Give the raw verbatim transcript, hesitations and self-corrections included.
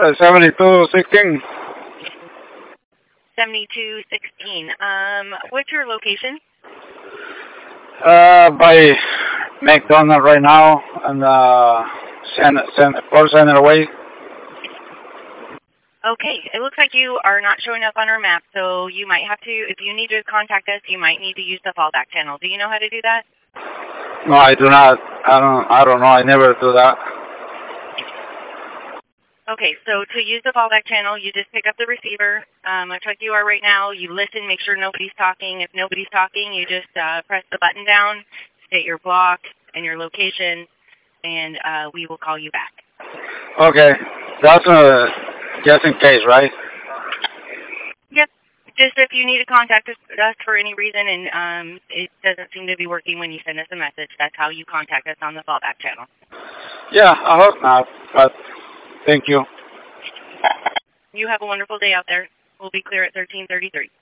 Uh, seventy-two sixteen. seventy-two sixteen. Um, what's your location? Uh, by McDonald right now, and uh, Center, Center, Fort Center Way. Okay, it looks like you are not showing up on our map, so you might have to, if you need to contact us, you might need to use the fallback channel. Do you know how to do that? No, I do not. I don't. I don't know. I never do that. Okay, so to use the fallback channel, you just pick up the receiver, um, much like you are right now. You listen, make sure nobody's talking. If nobody's talking, you just uh, press the button down, state your block and your location, and uh, we will call you back. Okay, that's uh, just in case, right? Yep. Just if you need to contact us, us for any reason and um, it doesn't seem to be working when you send us a message, that's how you contact us on the fallback channel. Yeah, I hope not, but thank you. You have a wonderful day out there. We'll be clear at thirteen thirty-three.